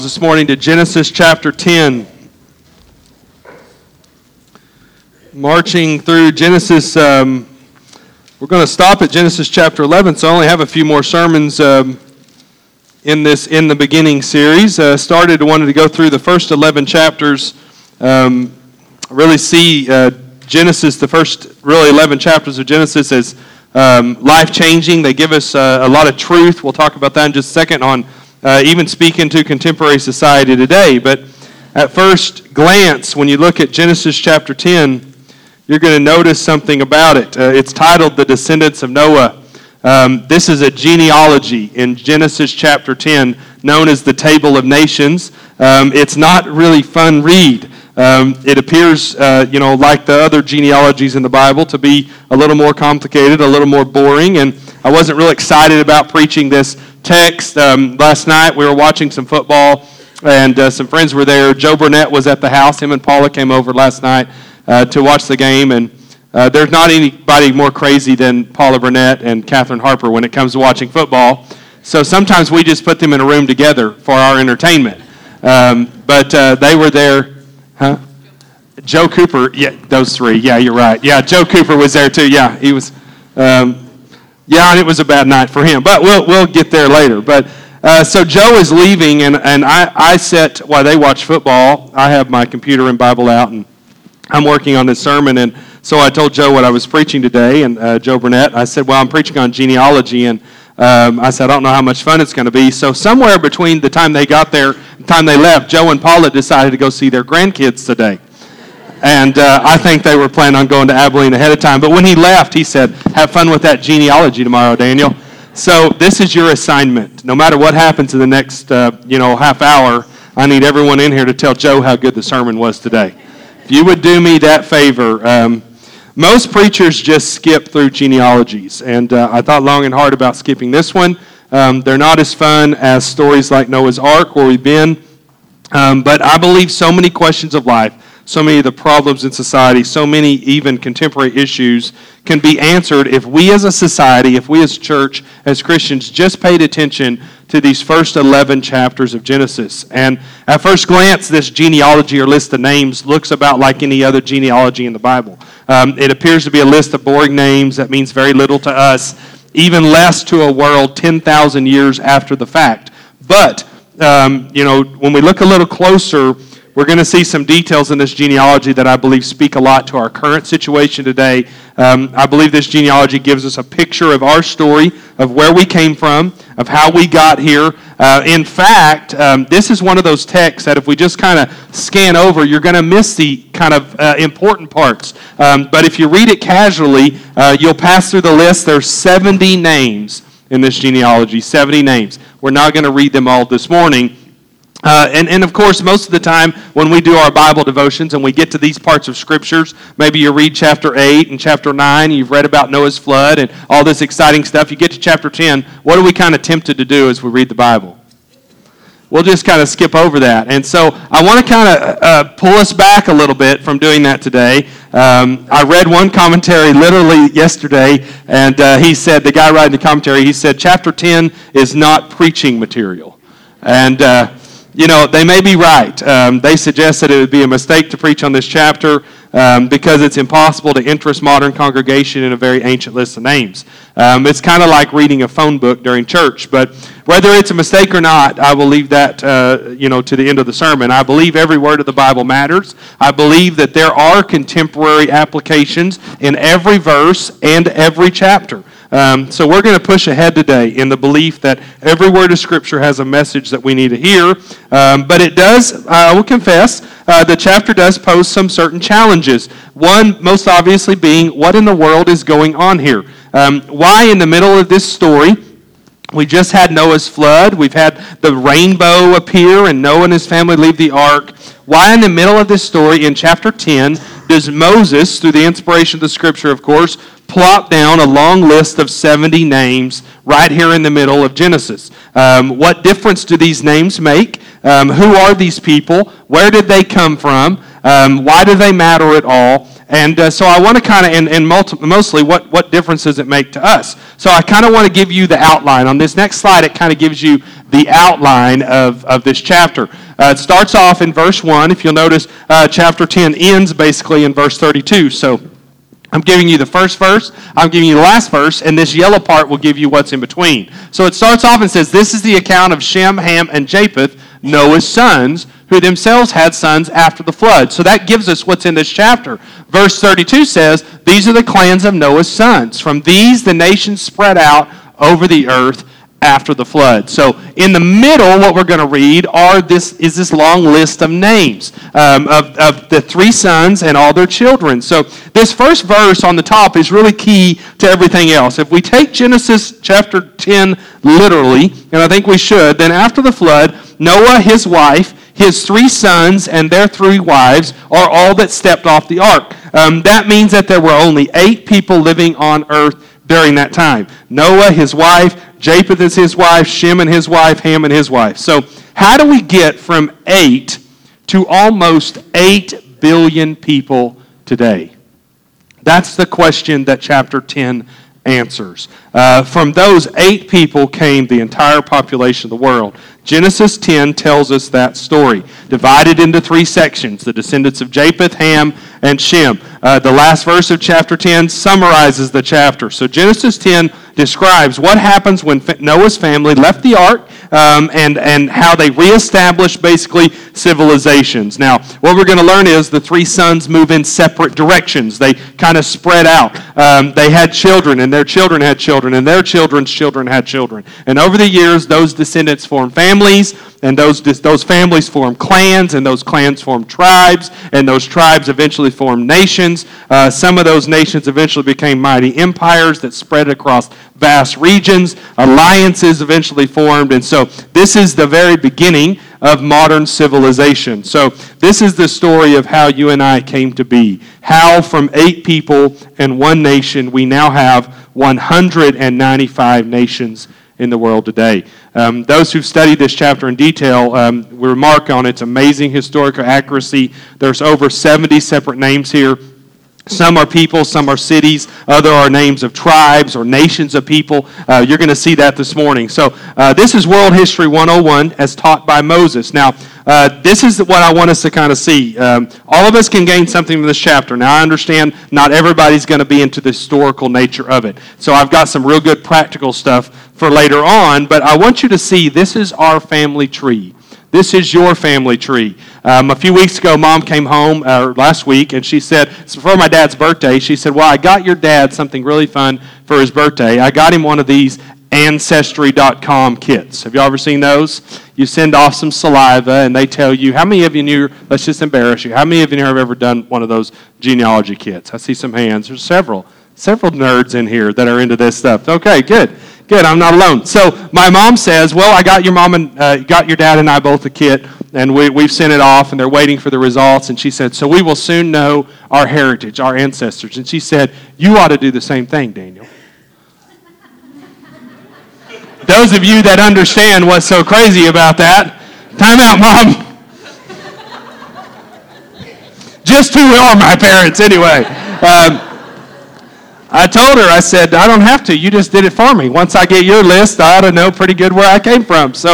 This morning to Genesis chapter 10. Marching through Genesis, we're going to stop at Genesis chapter 11, so I only have a few more sermons in the beginning series. Wanted to go through the first 11 chapters, really see Genesis, the first really 11 chapters of Genesis as life-changing. They give us a lot of truth. We'll talk about that in just a second on even speaking to contemporary society today. But at first glance, when you look at Genesis chapter 10, you're going to notice something about it. It's titled The Descendants of Noah. This is a genealogy in Genesis chapter 10 known as the Table of Nations. It's not really fun read. It appears, like the other genealogies in the Bible, to be a little more complicated, a little more boring, and I wasn't real excited about preaching this text. Last night we were watching some football, and some friends were there. Joe Burnett was at the house. Him and Paula came over last night to watch the game, and there's not anybody more crazy than Paula Burnett and Catherine Harper when it comes to watching football. So sometimes we just put them in a room together for our entertainment. But they were there. Huh? Joe Cooper, yeah, those three. Yeah, you're right. Yeah, Joe Cooper was there too. Yeah, he was. And it was a bad night for him, but we'll get there later. But so Joe is leaving, and I sit while they watch football. I have my computer and Bible out, and I'm working on this sermon. And so I told Joe what I was preaching today, and Joe Burnett. I said, "Well, I'm preaching on genealogy," and I said, "I don't know how much fun it's going to be." So somewhere between the time they got there and the time they left, Joe and Paula decided to go see their grandkids today. And I think they were planning on going to Abilene ahead of time. But when he left, he said, "Have fun with that genealogy tomorrow, Daniel." So this is your assignment. No matter what happens in the next, half hour, I need everyone in here to tell Joe how good the sermon was today. If you would do me that favor. Most preachers just skip through genealogies. And I thought long and hard about skipping this one. They're not as fun as stories like Noah's Ark, where we've been. But I believe so many questions of life, so many of the problems in society, so many even contemporary issues can be answered if we as a society, if we as a church, as Christians, just paid attention to these first 11 chapters of Genesis. And at first glance, this genealogy or list of names looks about like any other genealogy in the Bible. It appears to be a list of boring names that means very little to us, even less to a world 10,000 years after the fact. But, when we look a little closer, we're going to see some details in this genealogy that I believe speak a lot to our current situation today. I believe this genealogy gives us a picture of our story, of where we came from, of how we got here. In fact, this is one of those texts that if we just kind of scan over, you're going to miss the kind of important parts. But if you read it casually, you'll pass through the list. There's 70 names in this genealogy, 70 names. We're not going to read them all this morning. And of course, most of the time when we do our Bible devotions and we get to these parts of Scriptures, maybe you read chapter 8 and chapter 9, you've read about Noah's flood and all this exciting stuff. You get to chapter 10, what are we kind of tempted to do as we read the Bible? We'll just kind of skip over that. And so I want to kind of pull us back a little bit from doing that today. I read one commentary literally yesterday, and he said, the guy writing the commentary, he said, chapter 10 is not preaching material. And they may be right. They suggest that it would be a mistake to preach on this chapter because it's impossible to interest modern congregation in a very ancient list of names. It's kind of like reading a phone book during church. But whether it's a mistake or not, I will leave that to the end of the sermon. I believe every word of the Bible matters. I believe that there are contemporary applications in every verse and every chapter. So we're going to push ahead today in the belief that every word of Scripture has a message that we need to hear. But it does, I will confess, the chapter does pose some certain challenges. One, most obviously, being what in the world is going on here? Why in the middle of this story? We just had Noah's flood. We've had the rainbow appear and Noah and his family leave the ark. Why in the middle of this story in chapter 10 does Moses, through the inspiration of the Scripture, of course, plop down a long list of 70 names right here in the middle of Genesis? What difference do these names make? Who are these people? Where did they come from? Why do they matter at all? And so I want to kind of, and mostly, what difference does it make to us? So I kind of want to give you the outline. On this next slide, it kind of gives you the outline of this chapter. It starts off in verse 1. If you'll notice, chapter 10 ends basically in verse 32. So I'm giving you the first verse, I'm giving you the last verse, and this yellow part will give you what's in between. So it starts off and says, this is the account of Shem, Ham, and Japheth, Noah's sons, who themselves had sons after the flood. So that gives us what's in this chapter. Verse 32 says, these are the clans of Noah's sons. From these the nations spread out over the earth after the flood. So in the middle, what we're going to read is this long list of names of the three sons and all their children. So this first verse on the top is really key to everything else. If we take Genesis chapter 10 literally, and I think we should, then after the flood, Noah, his wife, his three sons, and their three wives are all that stepped off the ark. That means that there were only 8 people living on earth during that time. Noah, his wife, Japheth is his wife, Shem and his wife, Ham and his wife. So how do we get from 8 to almost 8 billion people today? That's the question that chapter 10 answers. From those 8 people came the entire population of the world. Genesis 10 tells us that story, divided into 3 sections, the descendants of Japheth, Ham, and Shem. The last verse of chapter 10 summarizes the chapter. So Genesis 10 describes what happens when Noah's family left the ark and how they reestablished basically civilizations. Now, what we're going to learn is the 3 sons move in separate directions. They kind of spread out. They had children, and their children had children, and their children's children had children. And over the years, those descendants formed families, and those families formed clans, and those clans formed tribes, and those tribes eventually formed nations. Some of those nations eventually became mighty empires that spread across vast regions. Alliances eventually formed, and so this is the very beginning of modern civilization. So this is the story of how you and I came to be. How from 8 people and 1 nation, we now have 195 nations in the world today. Those who've studied this chapter in detail remark on its amazing historical accuracy. There's over 70 separate names here. Some are people, some are cities, other are names of tribes or nations of people. You're going to see that this morning. So this is World History 101 as taught by Moses. Now, this is what I want us to kind of see. All of us can gain something from this chapter. Now, I understand not everybody's going to be into the historical nature of it. So I've got some real good practical stuff for later on, but I want you to see this is our family tree. This is your family tree. A few weeks ago, Mom came home, last week, and she said, it's for my dad's birthday, she said, well, I got your dad something really fun for his birthday. I got him one of these Ancestry.com kits. Have you ever seen those? You send off some saliva, and they tell you, how many of you knew, let's just embarrass you, how many of you have ever done one of those genealogy kits? I see some hands. There's several nerds in here that are into this stuff. Okay, good. Good, I'm not alone. So my mom says, well, I got your mom and got your dad and I both a kit, and we've sent it off, and they're waiting for the results. And she said, so we will soon know our heritage, our ancestors. And she said, you ought to do the same thing, Daniel. Those of you that understand what's so crazy about that, time out, Mom. Just who are my parents anyway. I told her, I said, I don't have to. You just did it for me. Once I get your list, I ought to know pretty good where I came from. So,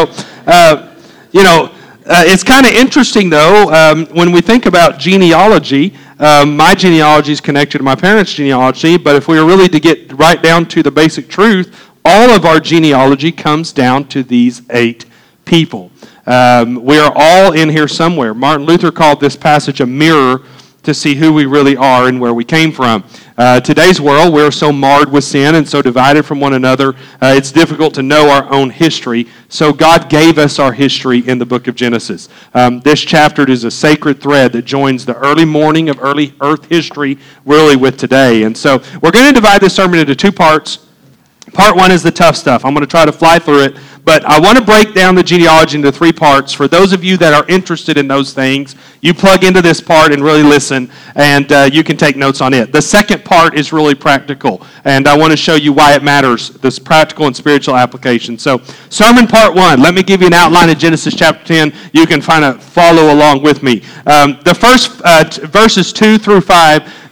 it's kind of interesting, though, when we think about genealogy. My genealogy is connected to my parents' genealogy, but if we were really to get right down to the basic truth, all of our genealogy comes down to these 8 people. We are all in here somewhere. Martin Luther called this passage a mirror to see who we really are and where we came from. Today's world, we're so marred with sin and so divided from one another, it's difficult to know our own history. So God gave us our history in the book of Genesis. This chapter is a sacred thread that joins the early morning of early earth history really with today. And so we're going to divide this sermon into 2 parts. Part 1 is the tough stuff. I'm going to try to fly through it. But I want to break down the genealogy into 3 parts. For those of you that are interested in those things, you plug into this part and really listen, and you can take notes on it. The second part is really practical, and I want to show you why it matters, this practical and spiritual application. So, sermon part 1, let me give you an outline of Genesis chapter 10. You can follow along with me. The first verses 2 through 5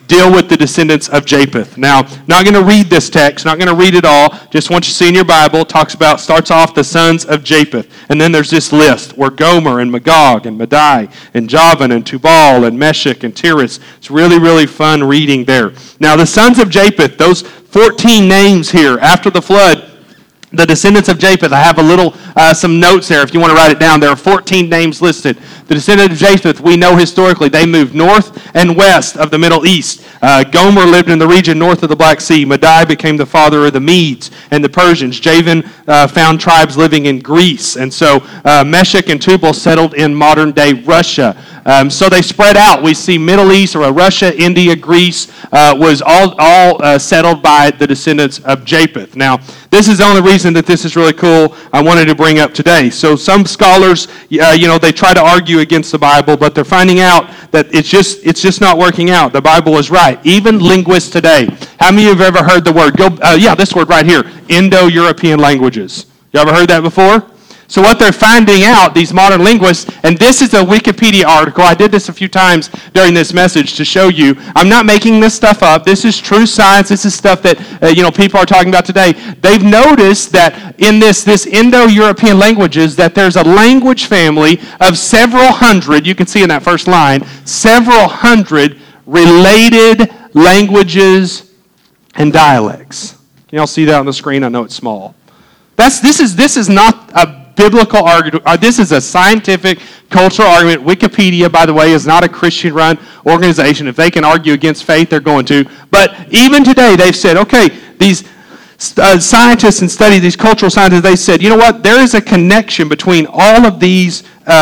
deal with the descendants of Japheth. Now, not going to read this text, not going to read it all. Just want you to see in your Bible, starts off the sons of Japheth. And then there's this list where Gomer and Magog and Madai and Javan and Tubal and Meshech and Tiras. It's really, really fun reading there. Now, the sons of Japheth, those 14 names here after the flood, the descendants of Japheth, I have some notes there if you want to write it down. There are 14 names listed. The descendants of Japheth, we know historically, they moved north and west of the Middle East. Gomer lived in the region north of the Black Sea. Madai became the father of the Medes and the Persians. Javan found tribes living in Greece. And so Meshech and Tubal settled in modern-day Russia. So they spread out. We see Middle East, or Russia, India, Greece, was all settled by the descendants of Japheth. Now, this is the only reason that this is really cool I wanted to bring up today. So some scholars, they try to argue against the Bible, but they're finding out that it's just not working out. The Bible is right. Even linguists today. How many of you have ever heard the word? This word right here, Indo-European languages. You ever heard that before? So what they're finding out, these modern linguists, and this is a Wikipedia article. I did this a few times during this message to show you. I'm not making this stuff up. This is true science. This is stuff that people are talking about today. They've noticed that in this Indo-European languages that there's a language family of several hundred, you can see in that first line, several hundred related languages and dialects. Can y'all see that on the screen? I know it's small. This is not a biblical argument. This is a scientific, cultural argument. Wikipedia, by the way, is not a Christian-run organization. If they can argue against faith, they're going to. But even today, they've said, okay, these scientists and study, these cultural scientists, they said, you know what? There is a connection between all of these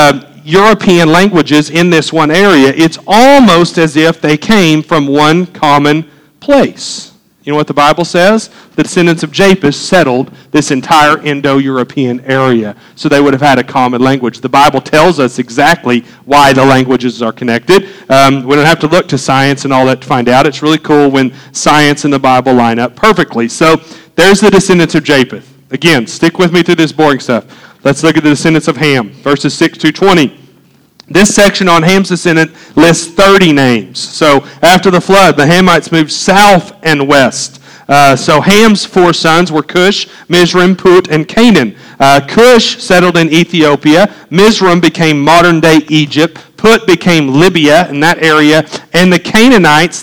European languages in this one area. It's almost as if they came from one common place. You know what the Bible says? The descendants of Japheth settled this entire Indo-European area. So they would have had a common language. The Bible tells us exactly why the languages are connected. We don't have to look to science and all that to find out. It's really cool when science and the Bible line up perfectly. So there's the descendants of Japheth. Again, stick with me through this boring stuff. Let's look at the descendants of Ham, verses 6 through 20. This section on Ham's descendant lists 30 names. So after the flood, the Hamites moved south and west. So Ham's four sons were Cush, Mizraim, Put, and Canaan. Cush settled in Ethiopia. Mizraim became modern-day Egypt. Put became Libya in that area. And the Canaanites,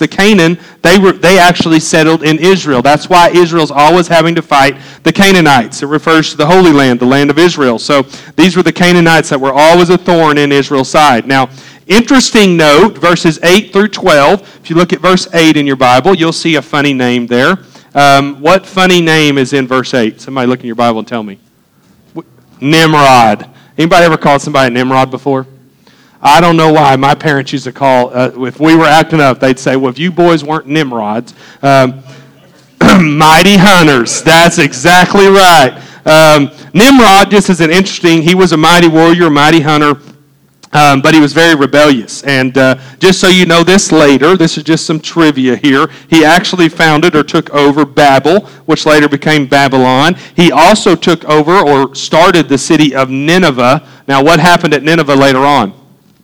they actually settled in Israel. That's why Israel's always having to fight the Canaanites. It refers to the Holy Land, the land of Israel. So these were the Canaanites that were always a thorn in Israel's side. Now, interesting note, verses 8 through 12. If you look at verse 8 in your Bible, you'll see a funny name there. What funny name is in verse 8? Somebody look in your Bible and tell me. Nimrod. Anybody ever called somebody Nimrod before? I don't know why. My parents used to call, if we were acting up, they'd say, well, if you boys weren't Nimrods, mighty hunters. That's exactly right. Nimrod, just as an interesting, he was a mighty warrior, a mighty hunter, but he was very rebellious. And just so you know this later, this is just some trivia here, he actually founded or took over Babel, which later became Babylon. He also took over or started the city of Nineveh. Now, what happened at Nineveh later on?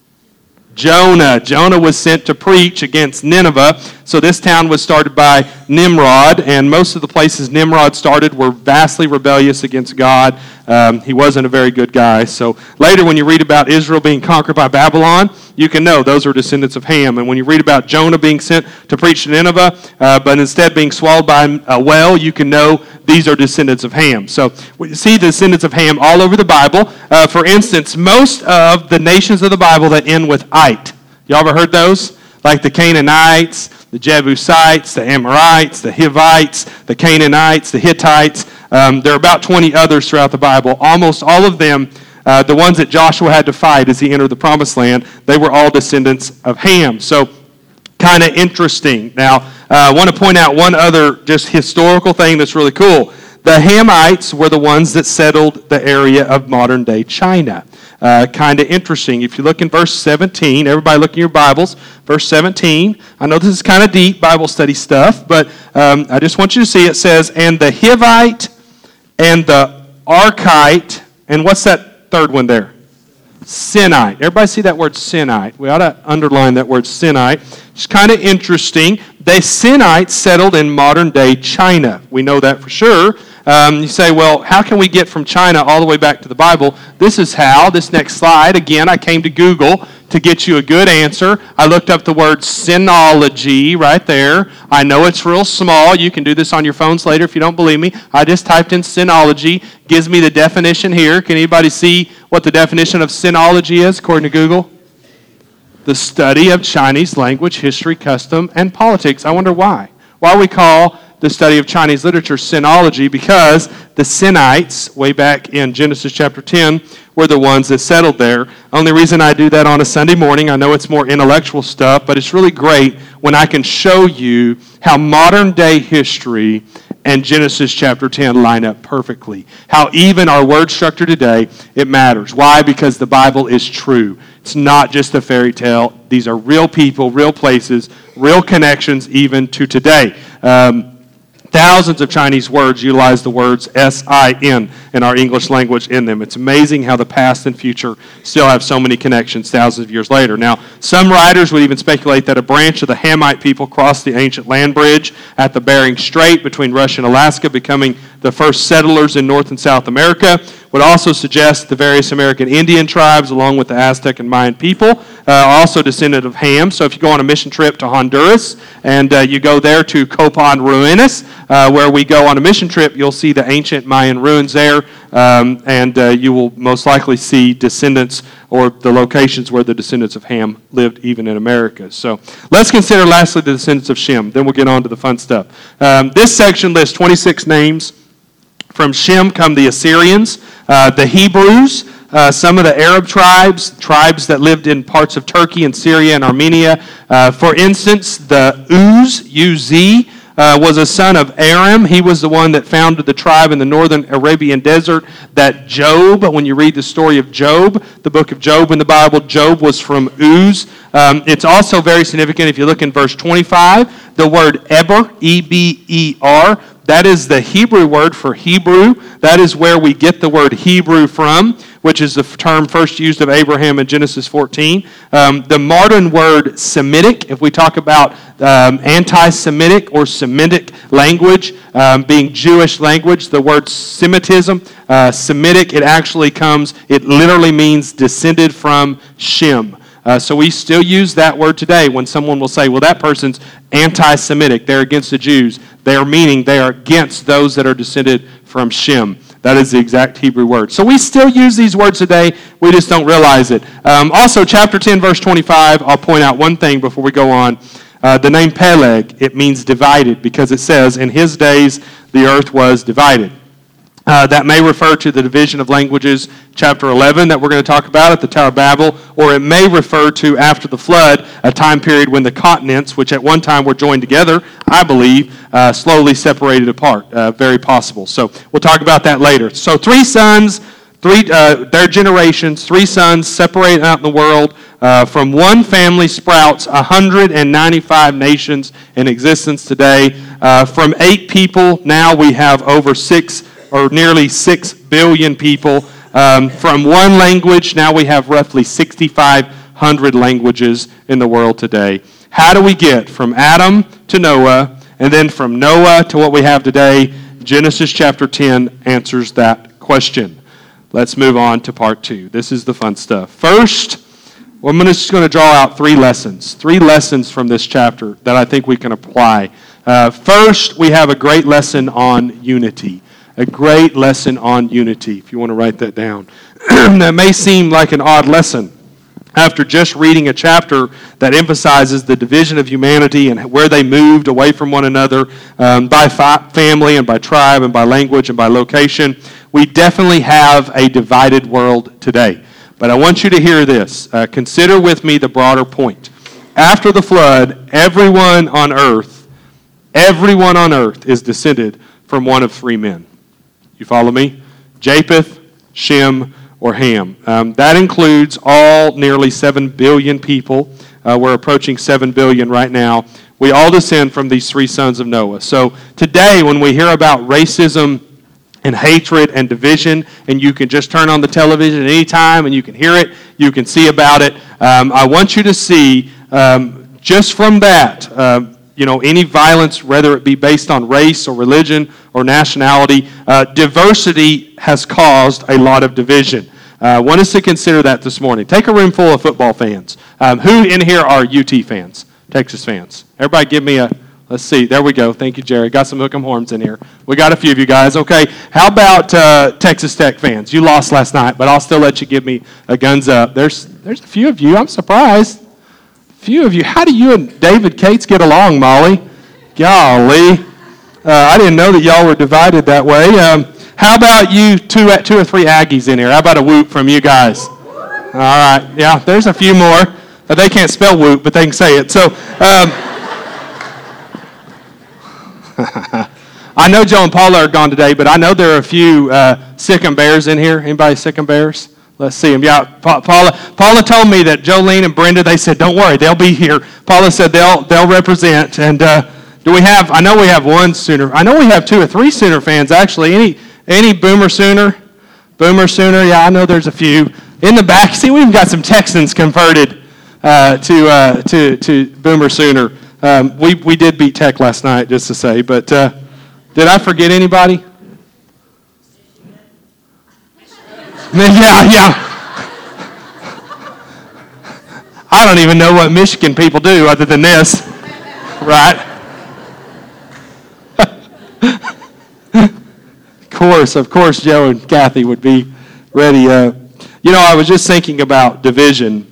Jonah was sent to preach against Nineveh. So this town was started by Nimrod, and most of the places Nimrod started were vastly rebellious against God. He wasn't a very good guy. So later when you read about Israel being conquered by Babylon, you can know those are descendants of Ham. And when you read about Jonah being sent to preach to Nineveh, but instead being swallowed by a whale, you can know these are descendants of Ham. So we see the descendants of Ham all over the Bible. For instance, most of the nations of the Bible that end with "ite." Y'all ever heard those? Like the Canaanites, the Jebusites, the Amorites, the Hivites, the Canaanites, the Hittites. There are about 20 others throughout the Bible. Almost all of them, the ones that Joshua had to fight as he entered the Promised Land, they were all descendants of Ham. So kind of interesting. Now, I want to point out one other just historical thing that's really cool. The Hamites were the ones that settled the area of modern-day China. Kind of interesting. If you look in verse 17, everybody look in your Bibles, verse 17. I know this is kind of deep Bible study stuff, but I just want you to see it says, and the Hivite and the Archite, and what's that third one there? Sinite. Everybody see that word Sinite? We ought to underline that word Sinite. It's kind of interesting. The Sinites settled in modern-day China. We know that for sure. You say, well, how can we get from China all the way back to the Bible? This is how. This next slide, again, I came to Google to get you a good answer. I looked up the word sinology right there. I know it's real small. You can do this on your phones later if you don't believe me. I just typed in sinology. Gives me the definition here. Can anybody see what the definition of sinology is according to Google? The study of Chinese language, history, custom, and politics. I wonder why. Why we call the study of Chinese literature sinology? Because the Sinites, way back in Genesis chapter 10, were the ones that settled there. Only reason I do that on a Sunday morning, I know it's more intellectual stuff, but it's really great when I can show you how modern day history and Genesis chapter 10 line up perfectly. How even our word structure today, it matters. Why? Because the Bible is true. It's not just a fairy tale. These are real people, real places, real connections even to today. Thousands of Chinese words utilize the words S-I-N in our English language in them. It's amazing how the past and future still have so many connections thousands of years later. Now, some writers would even speculate that a branch of the Hamite people crossed the ancient land bridge at the Bering Strait between Russia and Alaska, becoming the first settlers in North and South America. Would also suggest the various American Indian tribes, along with the Aztec and Mayan people, are also descendant of Ham. So if you go on a mission trip to Honduras and you go there to Copan Ruinas, where we go on a mission trip, you'll see the ancient Mayan ruins there, and you will most likely see descendants or the locations where the descendants of Ham lived even in America. So let's consider lastly the descendants of Shem. Then we'll get on to the fun stuff. This section lists 26 names. From Shem come the Assyrians, the Hebrews, some of the Arab tribes that lived in parts of Turkey and Syria and Armenia. For instance, the Uz, was a son of Aram. He was the one that founded the tribe in the northern Arabian desert that Job, when you read the story of Job, the book of Job in the Bible, Job was from Uz. It's also very significant if you look in verse 25, the word Eber, E-B-E-R, that is the Hebrew word for Hebrew. That is where we get the word Hebrew from, which is the term first used of Abraham in Genesis 14. The modern word Semitic, if we talk about anti-Semitic or Semitic language, being Jewish language, the word Semitism, Semitic, it literally means descended from Shem. So we still use that word today when someone will say, well, that person's anti-Semitic. They're against the Jews. They are against those that are descended from Shem. That is the exact Hebrew word. So we still use these words today. We just don't realize it. Also, chapter 10, verse 25, I'll point out one thing before we go on. The name Peleg, it means divided because it says, in his days the earth was divided. That may refer to the division of languages, chapter 11, that we're going to talk about at the Tower of Babel, or it may refer to after the flood, a time period when the continents, which at one time were joined together, I believe, slowly separated apart. Very possible. So we'll talk about that later. So 3 sons, their generations, 3 sons separated out in the world. From one family sprouts 195 nations in existence today. From 8 people, now we have over 6 or nearly 6 billion people. From one language, now we have roughly 6,500 languages in the world today. How do we get from Adam to Noah, and then from Noah to what we have today? Genesis chapter 10 answers that question. Let's move on to part 2. This is the fun stuff. First, I'm just going to draw out 3 lessons. 3 lessons from this chapter that I think we can apply. First, we have a great lesson on unity. A great lesson on unity, if you want to write that down. That may seem like an odd lesson after just reading a chapter that emphasizes the division of humanity and where they moved away from one another by family and by tribe and by language and by location. We definitely have a divided world today. But I want you to hear this. Consider with me the broader point. After the flood, everyone on earth is descended from one of 3 men. You follow me? Japheth, Shem, or Ham. That includes all nearly 7 billion people. We're approaching 7 billion right now. We all descend from these 3 sons of Noah. So today, when we hear about racism and hatred and division, and you can just turn on the television at any time and you can hear it, you can see about it. I want you to see just from that, any violence, whether it be based on race or religion or nationality, diversity has caused a lot of division. I want us to consider that this morning. Take a room full of football fans. Who in here are UT fans, Texas fans? Everybody give me a... Let's see. There we go. Thank you, Jerry. Got some hook'em horns in here. We got a few of you guys. Okay. How about Texas Tech fans? You lost last night, but I'll still let you give me a guns up. There's a few of you. I'm surprised. A few of you. How do you and David Cates get along, Molly? Golly. I didn't know that y'all were divided that way. How about you two or three Aggies in here? How about a whoop from you guys? All right. Yeah, there's a few more. They can't spell whoop, but they can say it. So... I know Joe and Paula are gone today, but I know there are a few Sick 'em Bears in here. Anybody Sick 'em Bears? Let's see them. Yeah, Paula told me that Jolene and Brenda, they said, don't worry, they'll be here. Paula said they'll represent. And do we have, I know we have one Sooner. I know we have 2 or 3 Sooner fans, actually. Any Boomer Sooner? Boomer Sooner, yeah, I know there's a few. In the back, see, we've got some Texans converted to Boomer Sooner. We did beat Tech last night, just to say, but did I forget anybody? Yeah. I don't even know what Michigan people do other than this, right? Of course, Joe and Kathy would be ready. I was just thinking about division,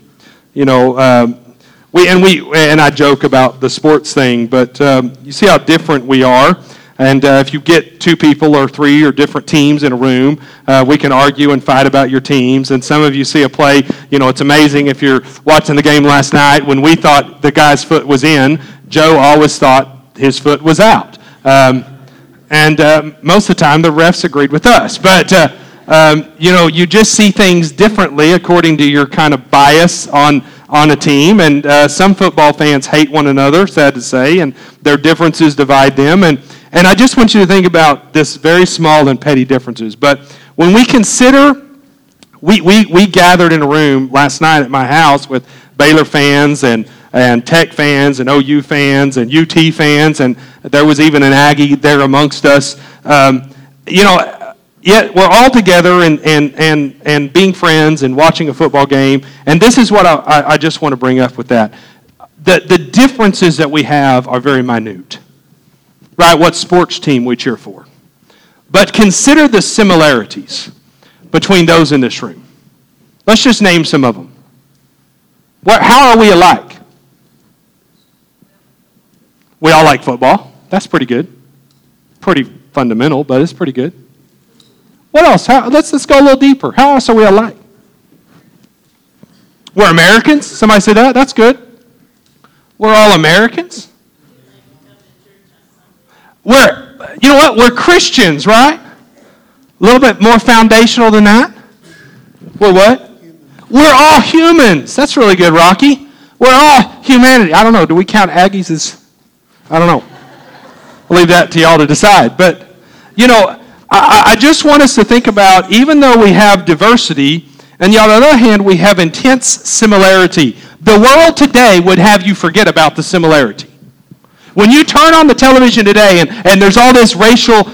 And I joke about the sports thing, but you see how different we are. And if you get 2 people or 3 or different teams in a room, we can argue and fight about your teams. And some of you see a play, it's amazing if you're watching the game last night. When we thought the guy's foot was in, Joe always thought his foot was out. And most of the time, the refs agreed with us. But, you just see things differently according to your kind of bias on a team, and some football fans hate one another, sad to say, and their differences divide them. And I just want you to think about this very small and petty differences. But when we consider, we gathered in a room last night at my house with Baylor fans and Tech fans and OU fans and UT fans, and there was even an Aggie there amongst us. Yet we're all together and being friends and watching a football game. And this is what I just want to bring up with that. The differences that we have are very minute. Right? What sports team we cheer for. But consider the similarities between those in this room. Let's just name some of them. How are we alike? We all like football. That's pretty good. Pretty fundamental, but it's pretty good. What else? Let's go a little deeper. How else are we alike? We're Americans. Somebody say that? That's good. We're all Americans. We're Christians, right? A little bit more foundational than that. We're what? We're all humans. That's really good, Rocky. We're all humanity. I don't know. Do we count Aggies as... I don't know. I'll leave that to y'all to decide. But, I just want us to think about, even though we have diversity, and yet on the other hand, we have intense similarity. The world today would have you forget about the similarity. When you turn on the television today and there's all this racial,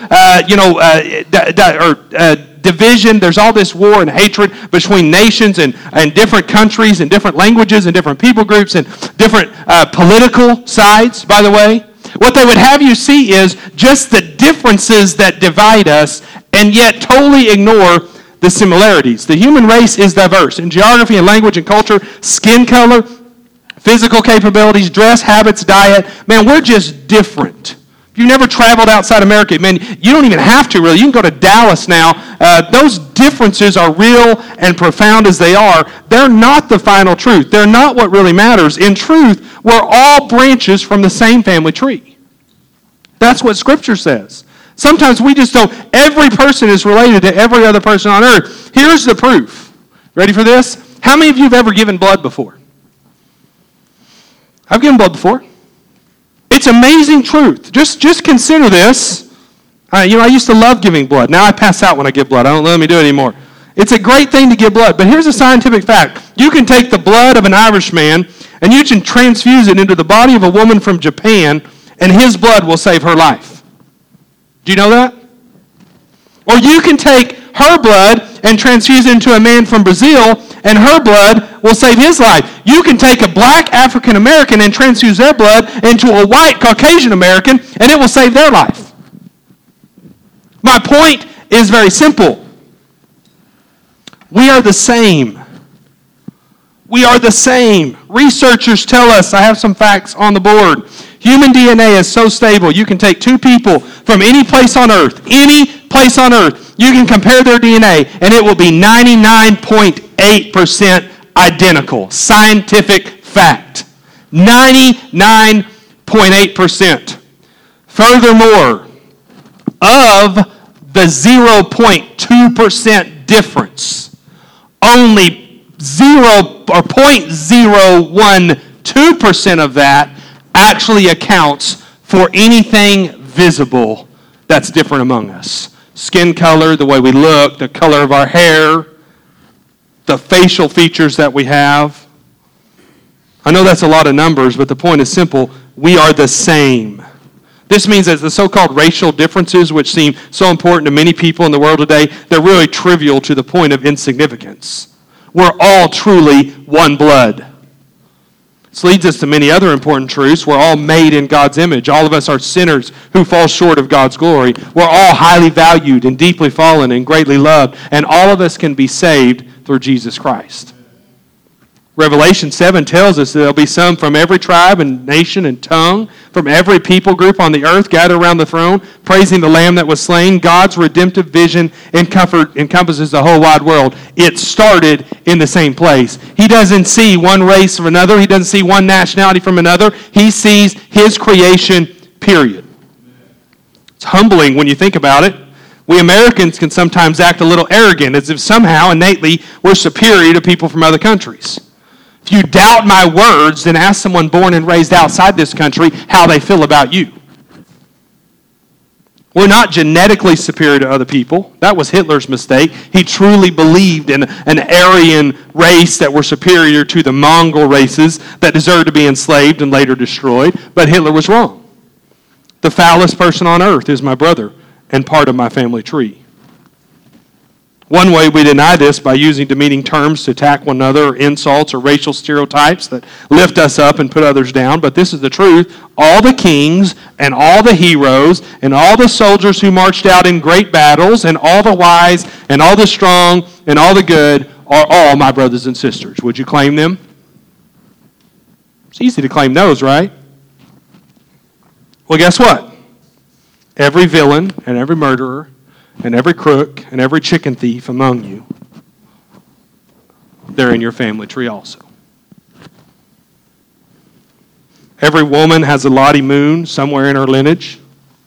division, there's all this war and hatred between nations and different countries and different languages and different people groups and different political sides, by the way. What they would have you see is just the differences that divide us and yet totally ignore the similarities. The human race is diverse in geography and language and culture, skin color, physical capabilities, dress, habits, diet. Man, we're just different. If you've never traveled outside America, man, you don't even have to really. You can go to Dallas now. Those differences are real and profound as they are. They're not the final truth. They're not what really matters. In truth, we're all branches from the same family tree. That's what Scripture says. Sometimes we just don't. Every person is related to every other person on earth. Here's the proof. Ready for this? How many of you have ever given blood before? I've given blood before. It's amazing truth. Just consider this. I used to love giving blood. Now I pass out when I give blood. I don't let me do it anymore. It's a great thing to give blood, but here's a scientific fact. You can take the blood of an Irishman and you can transfuse it into the body of a woman from Japan, and his blood will save her life. Do you know that? Or you can take her blood and transfuse it into a man from Brazil, and her blood will save his life. You can take a black African American and transfuse their blood into a white Caucasian American, and it will save their life. My point is very simple. We are the same. We are the same. Researchers tell us, I have some facts on the board. Human DNA is so stable, you can take two people from any place on earth, you can compare their DNA, and it will be 99.8% identical. Scientific fact. 99.8%. Furthermore, of the 0.2% difference, only 0.012% of that actually accounts for anything visible that's different among us. Skin color, the way we look, the color of our hair, the facial features that we have. I know that's a lot of numbers, but the point is simple. We are the same. This means that the so-called racial differences, which seem so important to many people in the world today, they're really trivial to the point of insignificance. We're all truly one blood. This leads us to many other important truths. We're all made in God's image. All of us are sinners who fall short of God's glory. We're all highly valued and deeply fallen and greatly loved. And all of us can be saved through Jesus Christ. Revelation 7 tells us that there'll be some from every tribe and nation and tongue, from every people group on the earth gathered around the throne, praising the Lamb that was slain. God's redemptive vision encompasses the whole wide world. It started in the same place. He doesn't see one race from another. He doesn't see one nationality from another. He sees his creation, period. It's humbling when you think about it. We Americans can sometimes act a little arrogant, as if somehow, innately, we're superior to people from other countries. If you doubt my words, then ask someone born and raised outside this country how they feel about you. We're not genetically superior to other people. That was Hitler's mistake. He truly believed in an Aryan race that were superior to the Mongol races that deserved to be enslaved and later destroyed. But Hitler was wrong. The foulest person on earth is my brother and part of my family tree. One way we deny this by using demeaning terms to attack one another, or insults or racial stereotypes that lift us up and put others down. But this is the truth. All the kings and all the heroes and all the soldiers who marched out in great battles and all the wise and all the strong and all the good are all my brothers and sisters. Would you claim them? It's easy to claim those, right? Well, guess what? Every villain and every murderer and every crook and every chicken thief among you, they're in your family tree also. Every woman has a Lottie Moon somewhere in her lineage.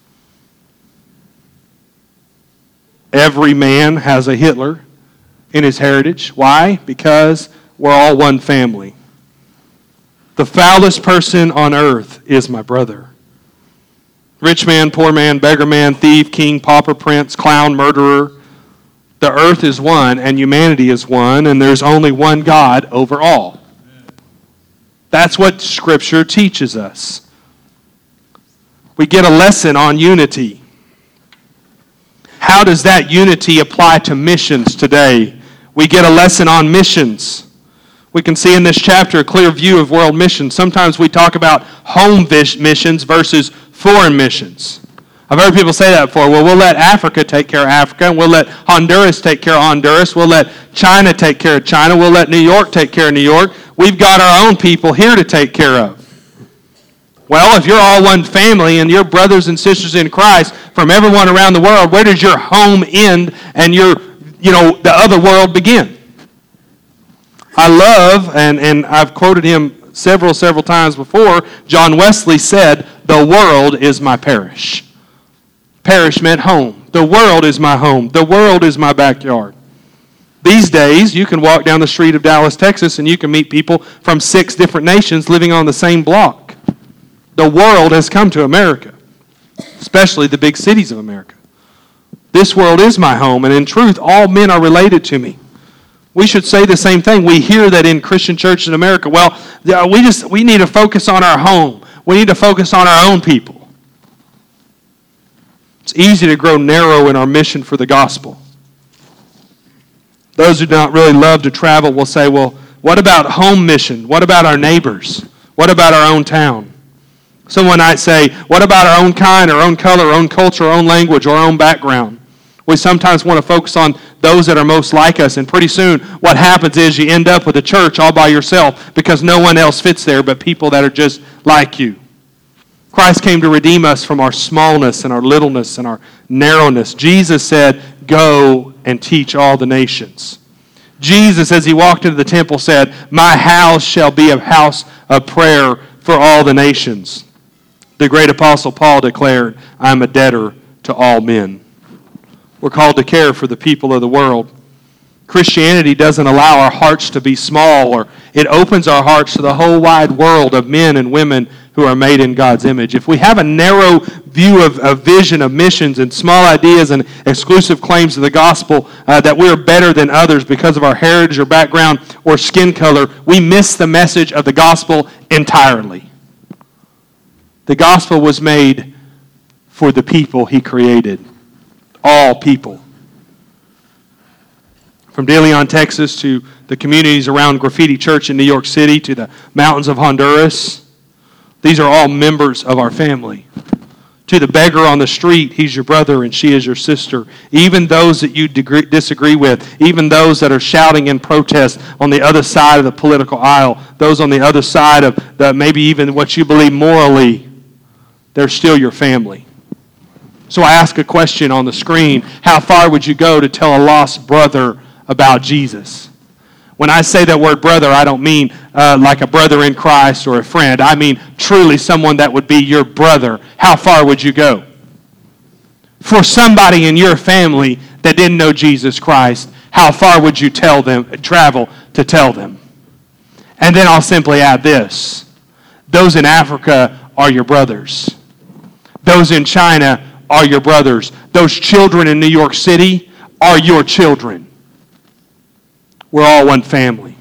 Every man has a Hitler in his heritage. Why? Because we're all one family. The foulest person on earth is my brother. Rich man, poor man, beggar man, thief, king, pauper, prince, clown, murderer. The earth is one and humanity is one, and there's only one God over all. That's what Scripture teaches us. We get a lesson on unity. How does that unity apply to missions today? We get a lesson on missions. We can see in this chapter a clear view of world missions. Sometimes we talk about home missions versus foreign missions. I've heard people say that before. Well, we'll let Africa take care of Africa, and we'll let Honduras take care of Honduras. We'll let China take care of China. We'll let New York take care of New York. We've got our own people here to take care of. Well, if you're all one family and you're brothers and sisters in Christ from everyone around the world, where does your home end and the other world begin? I love, and I've quoted him several times before, John Wesley said, "The world is my parish." Parish meant home. The world is my home. The world is my backyard. These days, you can walk down the street of Dallas, Texas, and you can meet people from 6 different nations living on the same block. The world has come to America, especially the big cities of America. This world is my home, and in truth, all men are related to me. We should say the same thing. We hear that in Christian churches in America. Well, we need to focus on our home. We need to focus on our own people. It's easy to grow narrow in our mission for the gospel. Those who do not really love to travel will say, well, what about home mission? What about our neighbors? What about our own town? Someone might say, what about our own kind, our own color, our own culture, our own language, our own background? We sometimes want to focus on those that are most like us, and pretty soon what happens is you end up with a church all by yourself because no one else fits there but people that are just like you. Christ came to redeem us from our smallness and our littleness and our narrowness. Jesus said, go and teach all the nations. Jesus, as he walked into the temple, said, my house shall be a house of prayer for all the nations. The great apostle Paul declared, I am a debtor to all men. We're called to care for the people of the world. Christianity doesn't allow our hearts to be small, or it opens our hearts to the whole wide world of men and women who are made in God's image. If we have a narrow view of vision of missions and small ideas and exclusive claims of the gospel that we're better than others because of our heritage or background or skin color, we miss the message of the gospel entirely. The gospel was made for the people he created. All people. From De Leon, Texas, to the communities around Graffiti Church in New York City, to the mountains of Honduras, these are all members of our family. To the beggar on the street, he's your brother and she is your sister. Even those that you disagree with, even those that are shouting in protest on the other side of the political aisle, those on the other side of maybe even what you believe morally, they're still your family. So I ask a question on the screen. How far would you go to tell a lost brother about Jesus? When I say that word brother, I don't mean like a brother in Christ or a friend. I mean truly someone that would be your brother. How far would you go? For somebody in your family that didn't know Jesus Christ, how far would you travel to tell them? And then I'll simply add this. Those in Africa are your brothers. Those in China are your brothers. Those children in New York City are your children. We're all one family.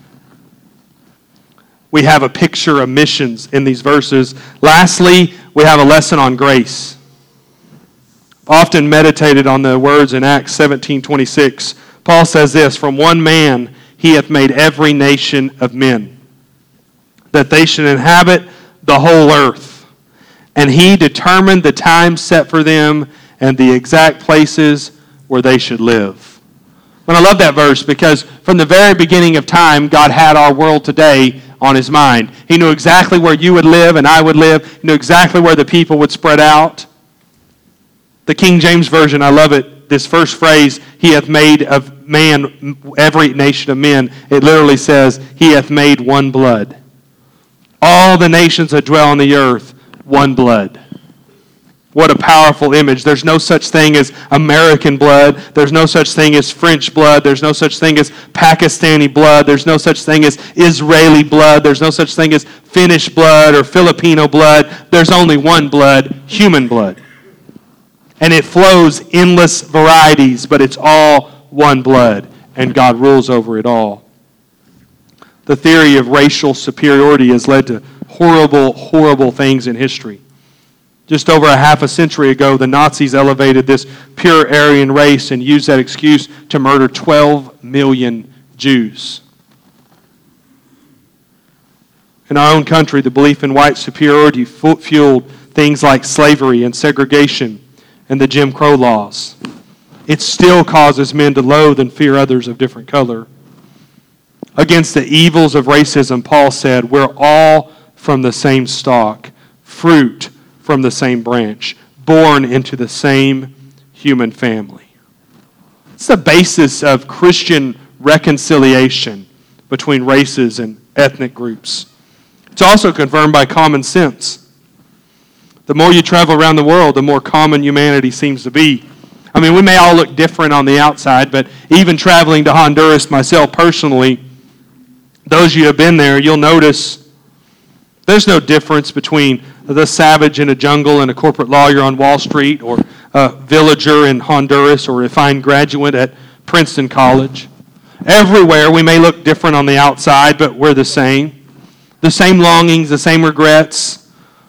We have a picture of missions in these verses. Lastly, we have a lesson on grace. Often meditated on the words in Acts 17:26. Paul says this, from one man he hath made every nation of men, that they should inhabit the whole earth. And he determined the time set for them and the exact places where they should live. And I love that verse because from the very beginning of time, God had our world today on his mind. He knew exactly where you would live and I would live. He knew exactly where the people would spread out. The King James Version, I love it. This first phrase, he hath made of man every nation of men. It literally says, he hath made one blood. All the nations that dwell on the earth, one blood. What a powerful image. There's no such thing as American blood. There's no such thing as French blood. There's no such thing as Pakistani blood. There's no such thing as Israeli blood. There's no such thing as Finnish blood or Filipino blood. There's only one blood, human blood. And it flows endless varieties, but it's all one blood, and God rules over it all. The theory of racial superiority has led to horrible, horrible things in history. Just over a half a century ago, the Nazis elevated this pure Aryan race and used that excuse to murder 12 million Jews. In our own country, the belief in white superiority fueled things like slavery and segregation and the Jim Crow laws. It still causes men to loathe and fear others of different color. Against the evils of racism, Paul said, we're all from the same stock, fruit from the same branch, born into the same human family. It's the basis of Christian reconciliation between races and ethnic groups. It's also confirmed by common sense. The more you travel around the world, the more common humanity seems to be. I mean, we may all look different on the outside, but even traveling to Honduras myself personally, those of you who have been there, you'll notice there's no difference between the savage in a jungle and a corporate lawyer on Wall Street, or a villager in Honduras or a refined graduate at Princeton College. Everywhere we may look different on the outside, but we're the same. The same longings, the same regrets.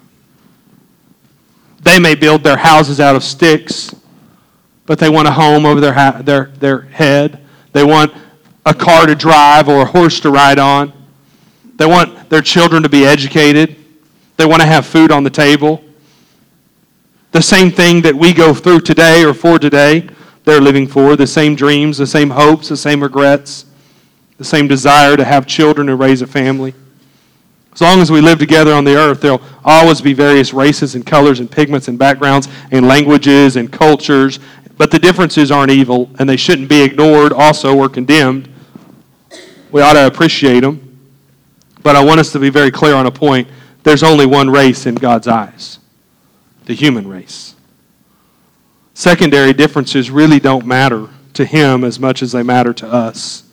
They may build their houses out of sticks, but they want a home over their head. They want a car to drive or a horse to ride on. They want their children to be educated. They want to have food on the table. The same thing that we go through today or for today, they're living for. The same dreams, the same hopes, the same regrets, the same desire to have children and raise a family. As long as we live together on the earth, there'll always be various races and colors and pigments and backgrounds and languages and cultures, but the differences aren't evil, and they shouldn't be ignored also or condemned. We ought to appreciate them, but I want us to be very clear on a point. There's only one race in God's eyes, the human race. Secondary differences really don't matter to Him as much as they matter to us.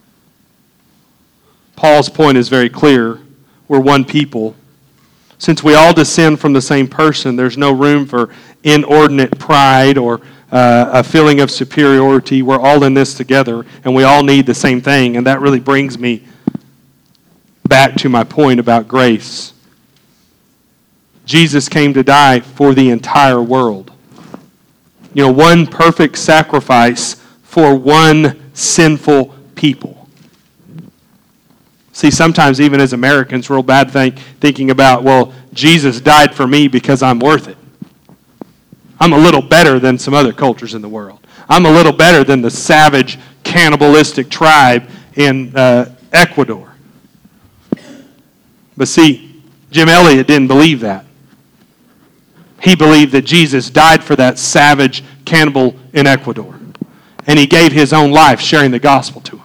Paul's point is very clear. We're one people. Since we all descend from the same person, there's no room for inordinate pride or a feeling of superiority. We're all in this together, and we all need the same thing. And that really brings me back to my point about grace. Jesus came to die for the entire world. You know, one perfect sacrifice for one sinful people. See, sometimes even as Americans, we're real bad thinking about, well, Jesus died for me because I'm worth it. I'm a little better than some other cultures in the world. I'm a little better than the savage, cannibalistic tribe in Ecuador. But see, Jim Elliot didn't believe that. He believed that Jesus died for that savage cannibal in Ecuador. And he gave his own life sharing the gospel to him.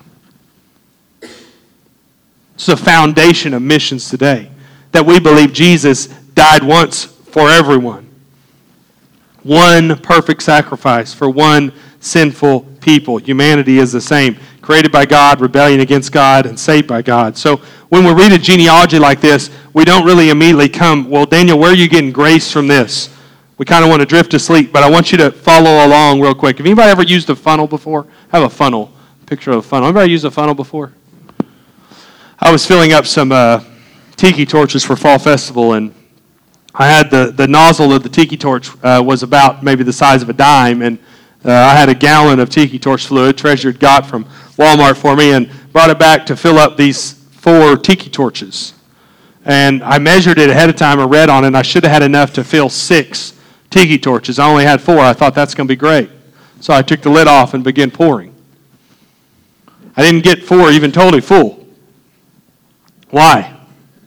It's the foundation of missions today, that we believe Jesus died once for everyone. One perfect sacrifice for one sinful people. Humanity is the same. Created by God, rebellion against God, and saved by God. So when we read a genealogy like this, we don't really immediately come, well, Daniel, where are you getting grace from this? We kind of want to drift to sleep, but I want you to follow along real quick. Have anybody ever used a funnel before? I have a funnel, picture of a funnel. Anybody used a funnel before? I was filling up some tiki torches for Fall Festival, and I had the nozzle of the tiki torch was about maybe the size of a dime, and I had a gallon of tiki torch fluid Treasure had got from Walmart for me and brought it back to fill up these 4 tiki torches. And I measured it ahead of time, I read on it, and I should have had enough to fill 6 tiki torches. I only had 4. I thought that's going to be great. So I took the lid off and began pouring. I didn't get 4 even totally full. Why?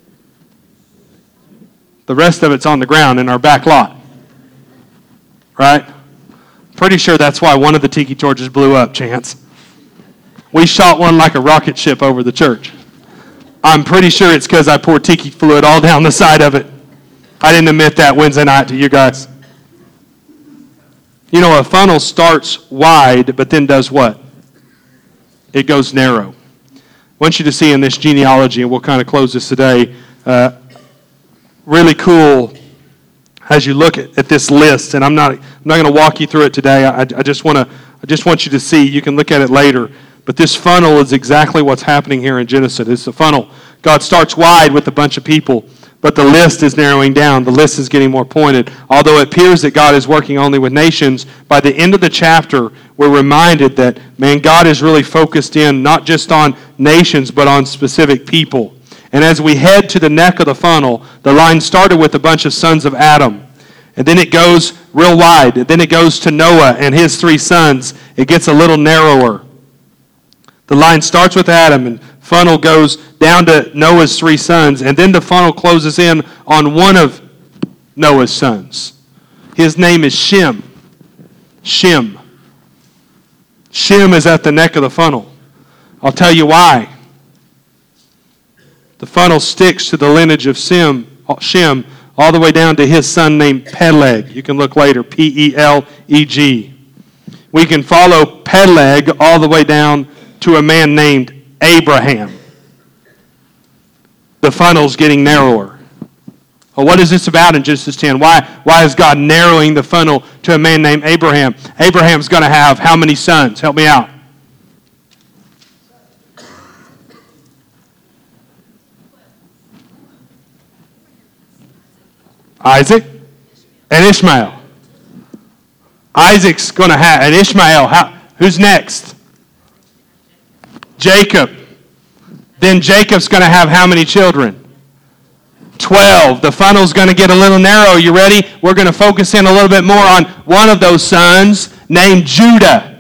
The rest of it's on the ground in our back lot. Right? Pretty sure that's why one of the tiki torches blew up, Chance. We shot one like a rocket ship over the church. I'm pretty sure it's because I poured tiki fluid all down the side of it. I didn't admit that Wednesday night to you guys. You know, a funnel starts wide, but then does what? It goes narrow. I want you to see in this genealogy, and we'll kind of close this today, really cool as you look at this list, and I'm not going to walk you through it today. I just want you to see. You can look at it later. But this funnel is exactly what's happening here in Genesis. It's a funnel. God starts wide with a bunch of people, but the list is narrowing down. The list is getting more pointed. Although it appears that God is working only with nations, by the end of the chapter, we're reminded that, man, God is really focused in not just on nations, but on specific people. And as we head to the neck of the funnel, the line started with a bunch of sons of Adam. And then it goes real wide. And then it goes to Noah and his 3 sons. It gets a little narrower. The line starts with Adam, and funnel goes down to Noah's 3 sons, and then the funnel closes in on one of Noah's sons. His name is Shem. Shem. Shem is at the neck of the funnel. I'll tell you why. The funnel sticks to the lineage of Shem all the way down to his son named Peleg. You can look later, P-E-L-E-G. We can follow Peleg all the way down to a man named Abraham. The funnel's getting narrower. Well, what is this about in Genesis 10? Why is God narrowing the funnel to a man named Abraham? Abraham's going to have how many sons? Help me out. Isaac and Ishmael. Isaac's going to have, and Ishmael, who's next? Jacob. Then Jacob's going to have how many children? 12. The funnel's going to get a little narrow. You ready? We're going to focus in a little bit more on one of those sons named Judah.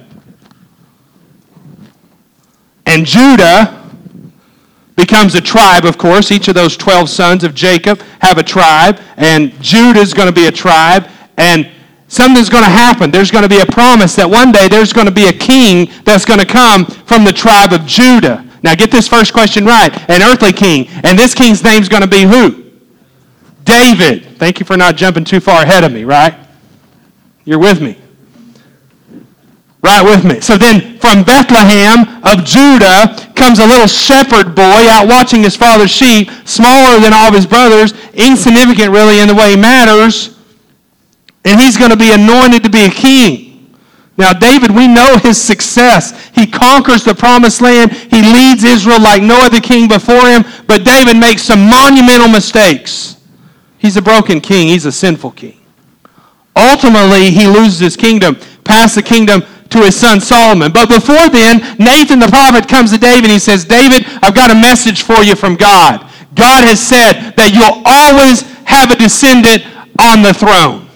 And Judah becomes a tribe, of course. Each of those 12 sons of Jacob have a tribe, and Judah's going to be a tribe, and something's going to happen. There's going to be a promise that one day there's going to be a king that's going to come from the tribe of Judah. Now get this first question right. An earthly king. And this king's name's going to be who? David. Thank you for not jumping too far ahead of me, right? You're with me. Right with me. So then from Bethlehem of Judah comes a little shepherd boy out watching his father's sheep, smaller than all of his brothers, insignificant really in the way he matters, and he's going to be anointed to be a king. Now David, we know his success. He conquers the promised land. He leads Israel like no other king before him, but David makes some monumental mistakes. He's a broken king. He's a sinful king. Ultimately, he loses his kingdom, passes the kingdom to his son Solomon. But before then, Nathan the prophet comes to David and he says, David, I've got a message for you from God. God has said that you'll always have a descendant on the throne.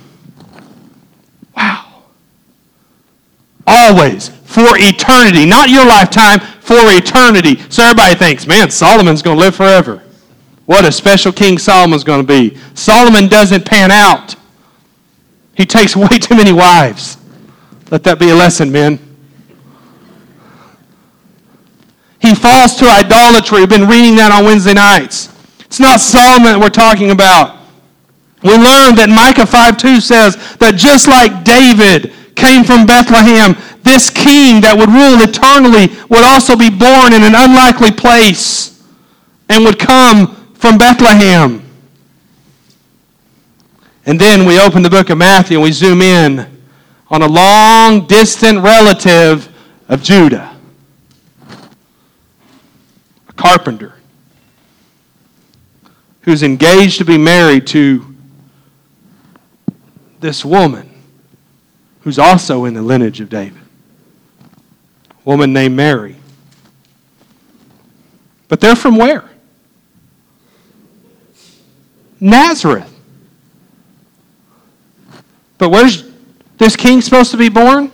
Wow. Always. For eternity. Not your lifetime, for eternity. So everybody thinks, man, Solomon's going to live forever. What a special king Solomon's going to be. Solomon doesn't pan out. He takes way too many wives. Let that be a lesson, men. He falls to idolatry. We've been reading that on Wednesday nights. It's not Solomon that we're talking about. We learned that Micah 5:2 says that just like David came from Bethlehem, this king that would rule eternally would also be born in an unlikely place and would come from Bethlehem. And then we open the book of Matthew and we zoom in on a long, distant relative of Judah. A carpenter who's engaged to be married to this woman who's also in the lineage of David. A woman named Mary. But they're from where? Nazareth. But where's this king supposed to be born?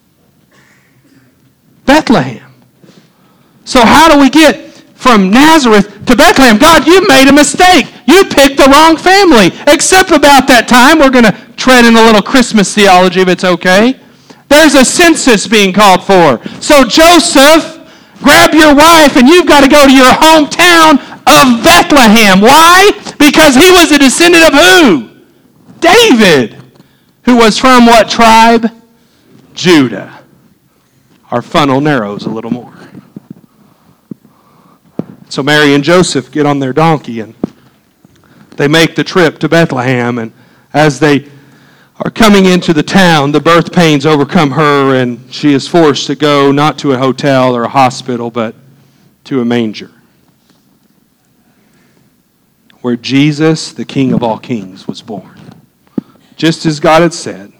Bethlehem. So how do we get from Nazareth to Bethlehem? God, you made a mistake. You picked the wrong family. Except about that time, we're going to tread in a little Christmas theology if it's okay. There's a census being called for. So Joseph, grab your wife and you've got to go to your hometown of Bethlehem. Why? Because he was a descendant of who? David. Who was from what tribe? Judah. Our funnel narrows a little more. So Mary and Joseph get on their donkey and they make the trip to Bethlehem. And as they are coming into the town, the birth pains overcome her and she is forced to go not to a hotel or a hospital, but to a manger, where Jesus, the King of all kings, was born. Just as God had said.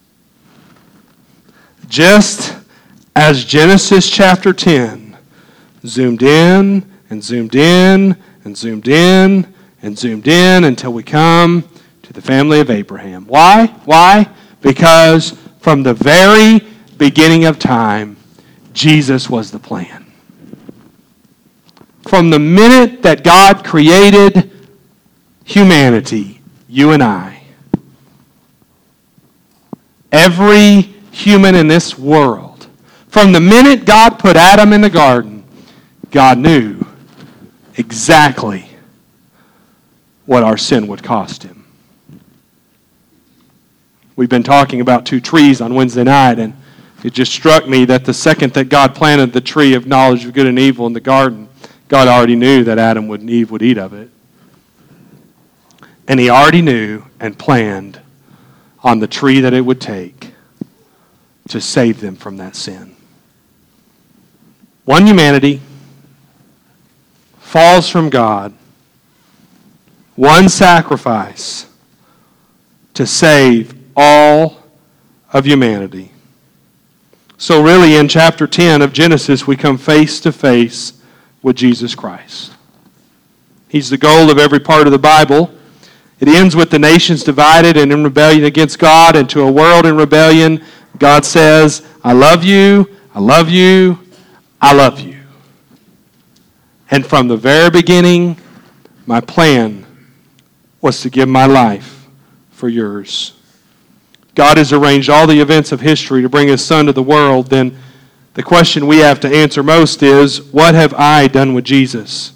Just as Genesis chapter 10 zoomed in and zoomed in and zoomed in and zoomed in until we come to the family of Abraham. Why? Why? Because from the very beginning of time, Jesus was the plan. From the minute that God created humanity, you and I, every human in this world, from the minute God put Adam in the garden, God knew exactly what our sin would cost him. We've been talking about two trees on Wednesday night, and it just struck me that the second that God planted the tree of knowledge of good and evil in the garden, God already knew that Adam and Eve would eat of it. And he already knew and planned on the tree that it would take to save them from that sin. One humanity falls from God. One sacrifice to save all of humanity. So really in chapter 10 of Genesis, we come face to face with Jesus Christ. He's the goal of every part of the Bible. It ends with the nations divided and in rebellion against God, and to a world in rebellion, God says, I love you, I love you, I love you. And from the very beginning, my plan was to give my life for yours. God has arranged all the events of history to bring His Son to the world. Then the question we have to answer most is, what have I done with Jesus?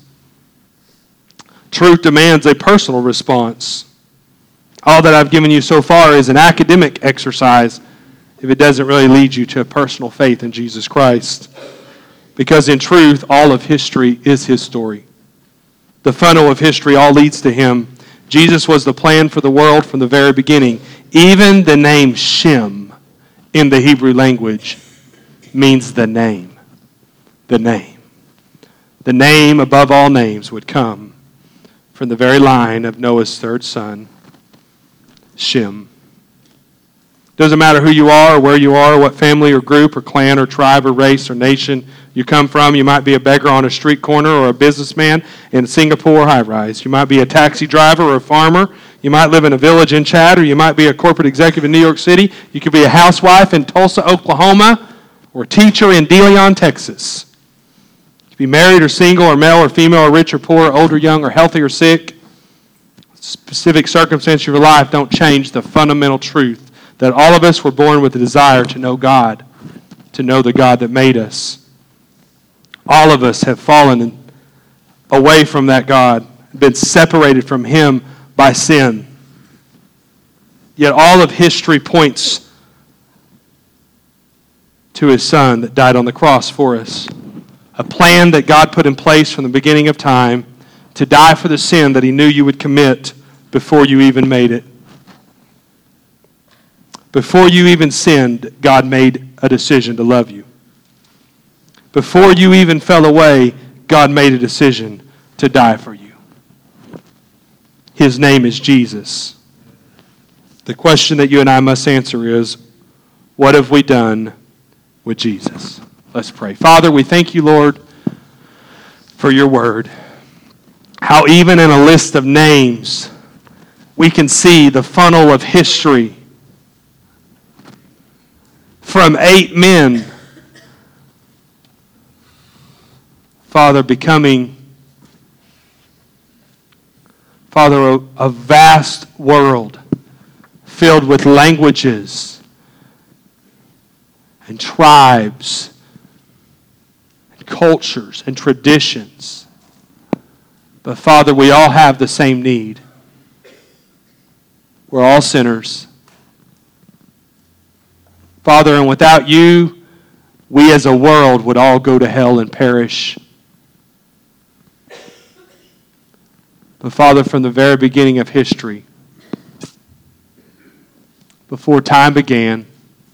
Truth demands a personal response. All that I've given you so far is an academic exercise if it doesn't really lead you to a personal faith in Jesus Christ. Because in truth, all of history is His story. The funnel of history all leads to Him. Jesus was the plan for the world from the very beginning. Even the name Shem in the Hebrew language means the name. The name. The name above all names would come from the very line of Noah's third son, Shem. Doesn't matter who you are or where you are, or what family or group or clan or tribe or race or nation you come from. You might be a beggar on a street corner or a businessman in Singapore high-rise. You might be a taxi driver or a farmer. You might live in a village in Chad, or you might be a corporate executive in New York City. You could be a housewife in Tulsa, Oklahoma, or a teacher in De Leon, Texas. You could be married or single or male or female or rich or poor, old or young or healthy or sick. Specific circumstances of your life don't change the fundamental truth that all of us were born with a desire to know God, to know the God that made us. All of us have fallen away from that God, been separated from Him by sin. Yet all of history points to His Son that died on the cross for us. A plan that God put in place from the beginning of time to die for the sin that He knew you would commit before you even made it. Before you even sinned, God made a decision to love you. Before you even fell away, God made a decision to die for you. His name is Jesus. The question that you and I must answer is, what have we done with Jesus? Let's pray. Father, we thank you, Lord, for your word. How even in a list of names, we can see the funnel of history from 8 men, Father, becoming, Father, a vast world filled with languages and tribes and cultures and traditions. But Father, we all have the same need. We're all sinners. Father, and without you, we as a world would all go to hell and perish. But Father, from the very beginning of history, before time began,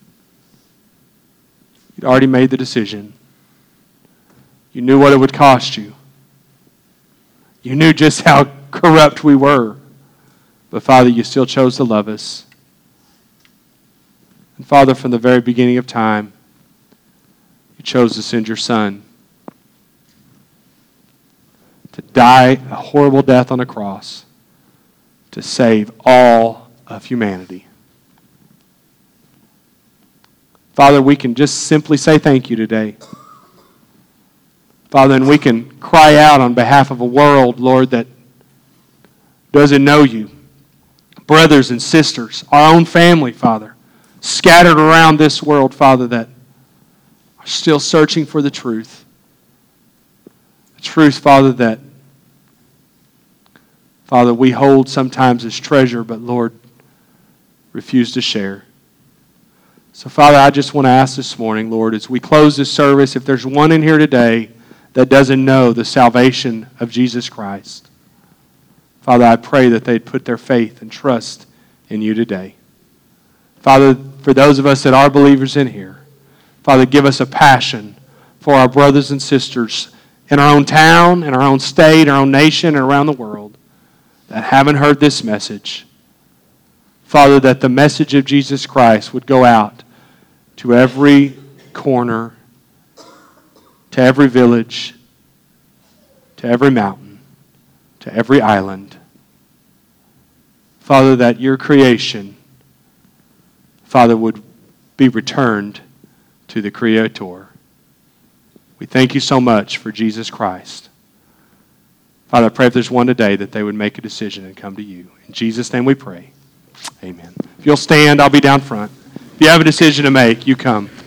you'd already made the decision. You knew what it would cost you. You knew just how corrupt we were. But Father, you still chose to love us. And Father, from the very beginning of time, you chose to send your Son to die a horrible death on a cross to save all of humanity. Father, we can just simply say thank you today. Father, and we can cry out on behalf of a world, Lord, that doesn't know you. Brothers and sisters, our own family, Father, scattered around this world, Father, that are still searching for the truth. The truth, Father, that, Father, we hold sometimes as treasure, but, Lord, refuse to share. So, Father, I just want to ask this morning, Lord, as we close this service, if there's one in here today that doesn't know the salvation of Jesus Christ, Father, I pray that they'd put their faith and trust in you today. Father, for those of us that are believers in here, Father, give us a passion for our brothers and sisters in our own town, in our own state, our own nation, and around the world that haven't heard this message. Father, that the message of Jesus Christ would go out to every corner, to every village, to every mountain, to every island. Father, that your creation, Father, would be returned to the Creator. We thank you so much for Jesus Christ. Father, I pray if there's one today that they would make a decision and come to you. In Jesus' name we pray. Amen. If you'll stand, I'll be down front. If you have a decision to make, you come.